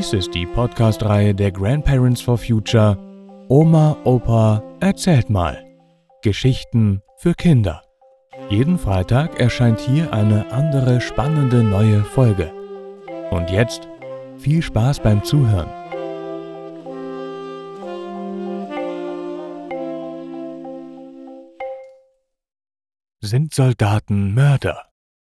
Dies ist die Podcast-Reihe der Grandparents for Future Oma, Opa, erzählt mal. Geschichten für Kinder. Jeden Freitag erscheint hier eine andere spannende neue Folge. Und jetzt viel Spaß beim Zuhören. Sind Soldaten Mörder?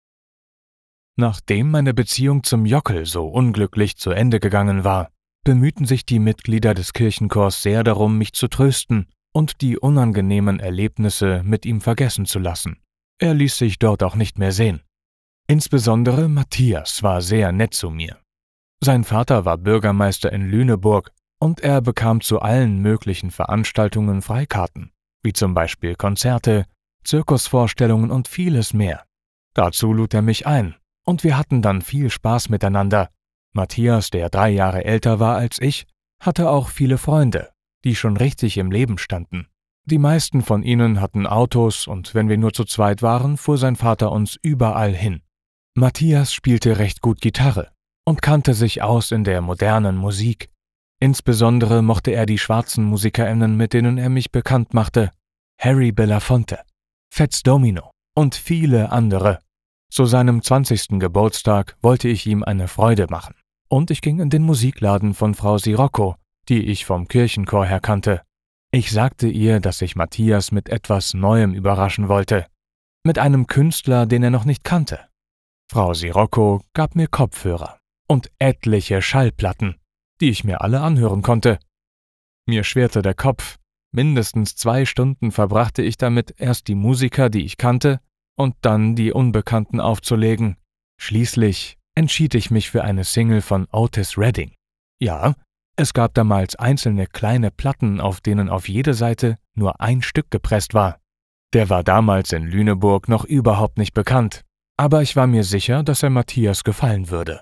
Nachdem meine Beziehung zum Jockel so unglücklich zu Ende gegangen war, bemühten sich die Mitglieder des Kirchenchors sehr darum, mich zu trösten und die unangenehmen Erlebnisse mit ihm vergessen zu lassen. Er ließ sich dort auch nicht mehr sehen. Insbesondere Matthias war sehr nett zu mir. Sein Vater war Bürgermeister in Lüneburg und er bekam zu allen möglichen Veranstaltungen Freikarten, wie zum Beispiel Konzerte, Zirkusvorstellungen und vieles mehr. Dazu lud er mich ein. Und wir hatten dann viel Spaß miteinander. Matthias, der 3 Jahre älter war als ich, hatte auch viele Freunde, die schon richtig im Leben standen. Die meisten von ihnen hatten Autos und wenn wir nur zu zweit waren, fuhr sein Vater uns überall hin. Matthias spielte recht gut Gitarre und kannte sich aus in der modernen Musik. Insbesondere mochte er die schwarzen MusikerInnen, mit denen er mich bekannt machte, Harry Belafonte, Fats Domino und viele andere. Zu seinem 20. Geburtstag wollte ich ihm eine Freude machen. Und ich ging in den Musikladen von Frau Sirocco, die ich vom Kirchenchor her kannte. Ich sagte ihr, dass ich Matthias mit etwas Neuem überraschen wollte. Mit einem Künstler, den er noch nicht kannte. Frau Sirocco gab mir Kopfhörer und etliche Schallplatten, die ich mir alle anhören konnte. Mir schwirrte der Kopf. Mindestens 2 Stunden verbrachte ich damit, erst die Musiker, die ich kannte, und dann die Unbekannten aufzulegen. Schließlich entschied ich mich für eine Single von Otis Redding. Ja, es gab damals einzelne kleine Platten, auf denen auf jede Seite nur ein Stück gepresst war. Der war damals in Lüneburg noch überhaupt nicht bekannt, aber ich war mir sicher, dass er Matthias gefallen würde.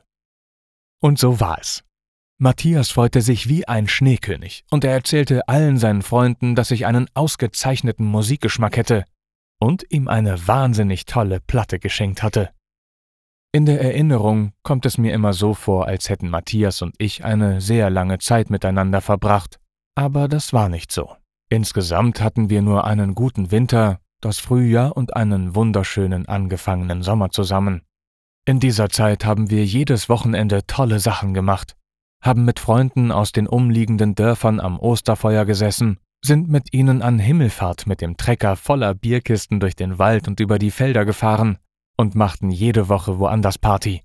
Und so war es. Matthias freute sich wie ein Schneekönig und er erzählte allen seinen Freunden, dass ich einen ausgezeichneten Musikgeschmack hätte und ihm eine wahnsinnig tolle Platte geschenkt hatte. In der Erinnerung kommt es mir immer so vor, als hätten Matthias und ich eine sehr lange Zeit miteinander verbracht, aber das war nicht so. Insgesamt hatten wir nur einen guten Winter, das Frühjahr und einen wunderschönen angefangenen Sommer zusammen. In dieser Zeit haben wir jedes Wochenende tolle Sachen gemacht, haben mit Freunden aus den umliegenden Dörfern am Osterfeuer gesessen, sind mit ihnen an Himmelfahrt mit dem Trecker voller Bierkisten durch den Wald und über die Felder gefahren und machten jede Woche woanders Party.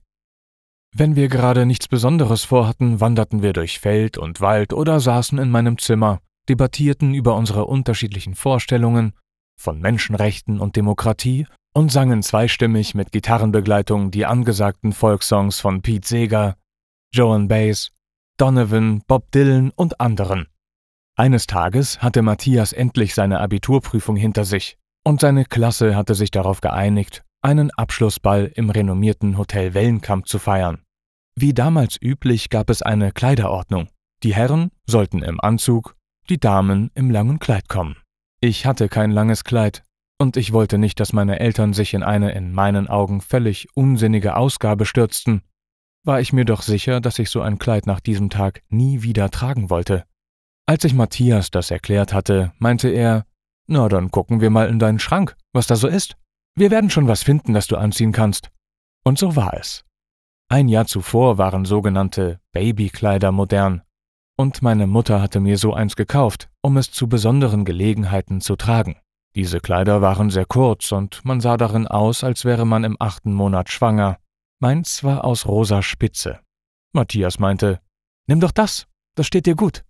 Wenn wir gerade nichts Besonderes vorhatten, wanderten wir durch Feld und Wald oder saßen in meinem Zimmer, debattierten über unsere unterschiedlichen Vorstellungen von Menschenrechten und Demokratie und sangen zweistimmig mit Gitarrenbegleitung die angesagten Folksongs von Pete Seeger, Joan Baez, Donovan, Bob Dylan und anderen. Eines Tages hatte Matthias endlich seine Abiturprüfung hinter sich und seine Klasse hatte sich darauf geeinigt, einen Abschlussball im renommierten Hotel Wellenkamp zu feiern. Wie damals üblich gab es eine Kleiderordnung. Die Herren sollten im Anzug, die Damen im langen Kleid kommen. Ich hatte kein langes Kleid und ich wollte nicht, dass meine Eltern sich in eine in meinen Augen völlig unsinnige Ausgabe stürzten. War ich mir doch sicher, dass ich so ein Kleid nach diesem Tag nie wieder tragen wollte. Als ich Matthias das erklärt hatte, meinte er, »Na, dann gucken wir mal in deinen Schrank, was da so ist. Wir werden schon was finden, das du anziehen kannst.« Und so war es. Ein Jahr zuvor waren sogenannte Babykleider modern. Und meine Mutter hatte mir so eins gekauft, um es zu besonderen Gelegenheiten zu tragen. Diese Kleider waren sehr kurz und man sah darin aus, als wäre man im 8. Monat schwanger. Meins war aus rosa Spitze. Matthias meinte, »Nimm doch das steht dir gut.«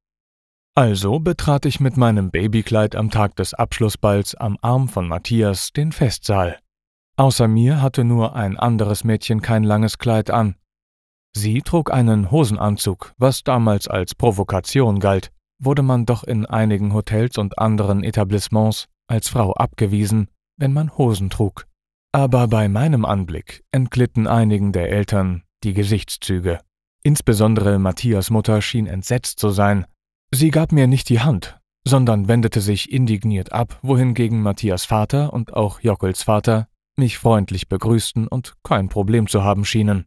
Also betrat ich mit meinem Babykleid am Tag des Abschlussballs am Arm von Matthias den Festsaal. Außer mir hatte nur ein anderes Mädchen kein langes Kleid an. Sie trug einen Hosenanzug, was damals als Provokation galt, wurde man doch in einigen Hotels und anderen Etablissements als Frau abgewiesen, wenn man Hosen trug. Aber bei meinem Anblick entglitten einigen der Eltern die Gesichtszüge. Insbesondere Matthias' Mutter schien entsetzt zu sein. Sie gab mir nicht die Hand, sondern wendete sich indigniert ab, wohingegen Matthias' Vater und auch Jockels Vater mich freundlich begrüßten und kein Problem zu haben schienen.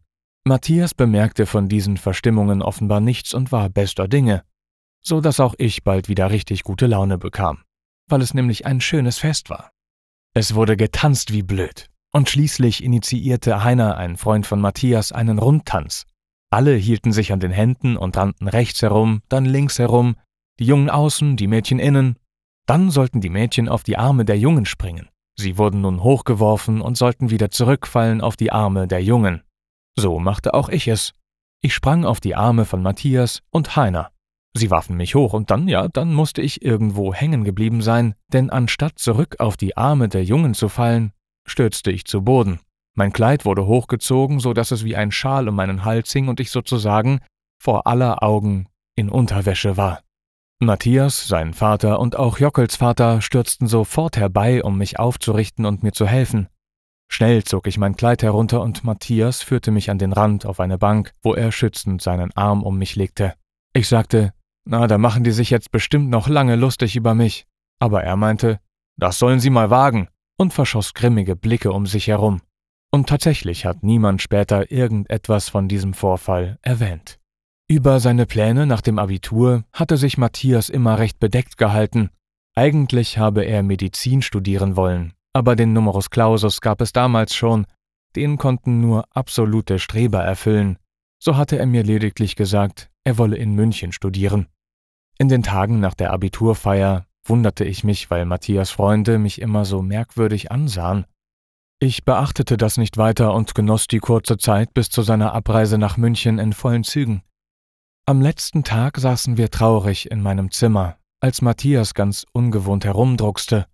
Matthias bemerkte von diesen Verstimmungen offenbar nichts und war bester Dinge, so dass auch ich bald wieder richtig gute Laune bekam, weil es nämlich ein schönes Fest war. Es wurde getanzt wie blöd, und schließlich initiierte Heiner, ein Freund von Matthias, einen Rundtanz. Alle hielten sich an den Händen und rannten rechts herum, dann links herum, die Jungen außen, die Mädchen innen. Dann sollten die Mädchen auf die Arme der Jungen springen. Sie wurden nun hochgeworfen und sollten wieder zurückfallen auf die Arme der Jungen. So machte auch ich es. Ich sprang auf die Arme von Matthias und Heiner. Sie warfen mich hoch und dann musste ich irgendwo hängen geblieben sein, denn anstatt zurück auf die Arme der Jungen zu fallen, stürzte ich zu Boden. Mein Kleid wurde hochgezogen, so dass es wie ein Schal um meinen Hals hing und ich sozusagen vor aller Augen in Unterwäsche war. Matthias, sein Vater und auch Jockels Vater stürzten sofort herbei, um mich aufzurichten und mir zu helfen. Schnell zog ich mein Kleid herunter und Matthias führte mich an den Rand auf eine Bank, wo er schützend seinen Arm um mich legte. Ich sagte, na, da machen die sich jetzt bestimmt noch lange lustig über mich. Aber er meinte, das sollen sie mal wagen, und verschoss grimmige Blicke um sich herum. Und tatsächlich hat niemand später irgendetwas von diesem Vorfall erwähnt. Über seine Pläne nach dem Abitur hatte sich Matthias immer recht bedeckt gehalten. Eigentlich habe er Medizin studieren wollen, aber den Numerus Clausus gab es damals schon, den konnten nur absolute Streber erfüllen. So hatte er mir lediglich gesagt, er wolle in München studieren. In den Tagen nach der Abiturfeier wunderte ich mich, weil Matthias Freunde mich immer so merkwürdig ansahen. Ich beachtete das nicht weiter und genoss die kurze Zeit bis zu seiner Abreise nach München in vollen Zügen. Am letzten Tag saßen wir traurig in meinem Zimmer, als Matthias ganz ungewohnt herumdruckste.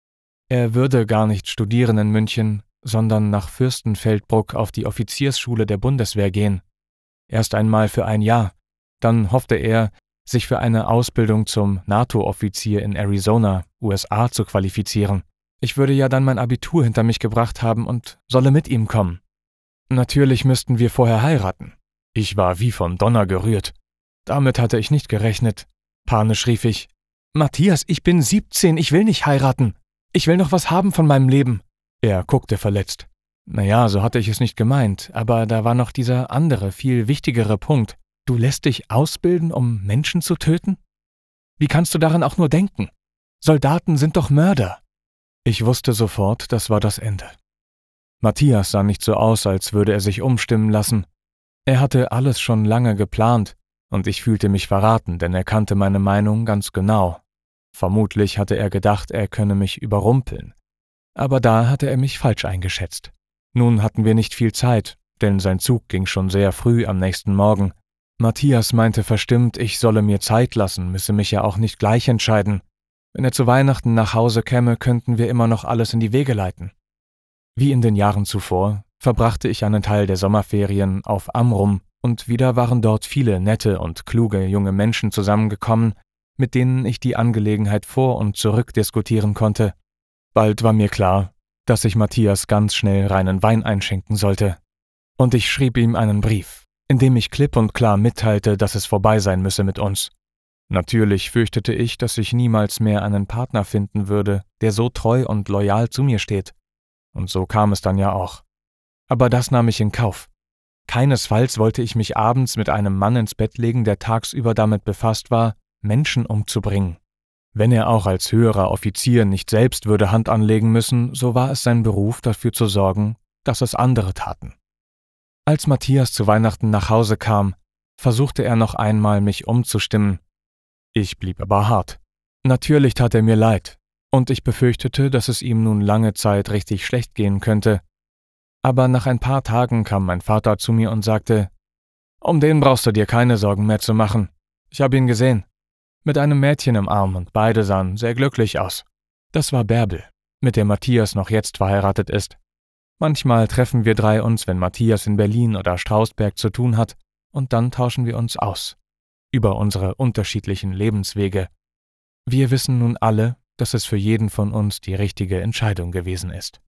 Er würde gar nicht studieren in München, sondern nach Fürstenfeldbruck auf die Offiziersschule der Bundeswehr gehen. Erst einmal für ein Jahr, dann hoffte er, sich für eine Ausbildung zum NATO-Offizier in Arizona, USA, zu qualifizieren. Ich würde ja dann mein Abitur hinter mich gebracht haben und solle mit ihm kommen. Natürlich müssten wir vorher heiraten. Ich war wie vom Donner gerührt. Damit hatte ich nicht gerechnet. Panisch rief ich, »Matthias, ich bin 17, ich will nicht heiraten. Ich will noch was haben von meinem Leben.« Er guckte verletzt. Naja, so hatte ich es nicht gemeint, aber da war noch dieser andere, viel wichtigere Punkt. Du lässt dich ausbilden, um Menschen zu töten? Wie kannst du daran auch nur denken? Soldaten sind doch Mörder. Ich wusste sofort, das war das Ende. Matthias sah nicht so aus, als würde er sich umstimmen lassen. Er hatte alles schon lange geplant, und ich fühlte mich verraten, denn er kannte meine Meinung ganz genau. Vermutlich hatte er gedacht, er könne mich überrumpeln. Aber da hatte er mich falsch eingeschätzt. Nun hatten wir nicht viel Zeit, denn sein Zug ging schon sehr früh am nächsten Morgen. Matthias meinte verstimmt, ich solle mir Zeit lassen, müsse mich ja auch nicht gleich entscheiden. Wenn er zu Weihnachten nach Hause käme, könnten wir immer noch alles in die Wege leiten. Wie in den Jahren zuvor verbrachte ich einen Teil der Sommerferien auf Amrum und wieder waren dort viele nette und kluge junge Menschen zusammengekommen, mit denen ich die Angelegenheit vor und zurück diskutieren konnte. Bald war mir klar, dass ich Matthias ganz schnell reinen Wein einschenken sollte. Und ich schrieb ihm einen Brief, in dem ich klipp und klar mitteilte, dass es vorbei sein müsse mit uns. Natürlich fürchtete ich, dass ich niemals mehr einen Partner finden würde, der so treu und loyal zu mir steht. Und so kam es dann ja auch. Aber das nahm ich in Kauf. Keinesfalls wollte ich mich abends mit einem Mann ins Bett legen, der tagsüber damit befasst war, Menschen umzubringen. Wenn er auch als höherer Offizier nicht selbst würde Hand anlegen müssen, so war es sein Beruf, dafür zu sorgen, dass es andere taten. Als Matthias zu Weihnachten nach Hause kam, versuchte er noch einmal, mich umzustimmen. Ich blieb aber hart. Natürlich tat er mir leid, und ich befürchtete, dass es ihm nun lange Zeit richtig schlecht gehen könnte. Aber nach ein paar Tagen kam mein Vater zu mir und sagte, »Um den brauchst du dir keine Sorgen mehr zu machen. Ich habe ihn gesehen. Mit einem Mädchen im Arm und beide sahen sehr glücklich aus. Das war Bärbel, mit der Matthias noch jetzt verheiratet ist. Manchmal treffen wir drei uns, wenn Matthias in Berlin oder Strausberg zu tun hat, und dann tauschen wir uns aus. Über unsere unterschiedlichen Lebenswege. Wir wissen nun alle, dass es für jeden von uns die richtige Entscheidung gewesen ist.«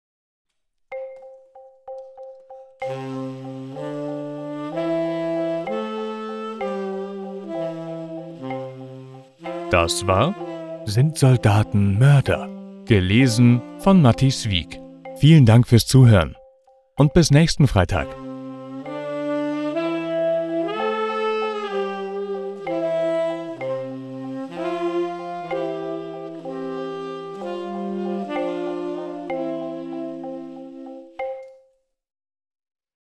Das war »Sind Soldaten Mörder?«, gelesen von Matti Swieg. Vielen Dank fürs Zuhören und bis nächsten Freitag.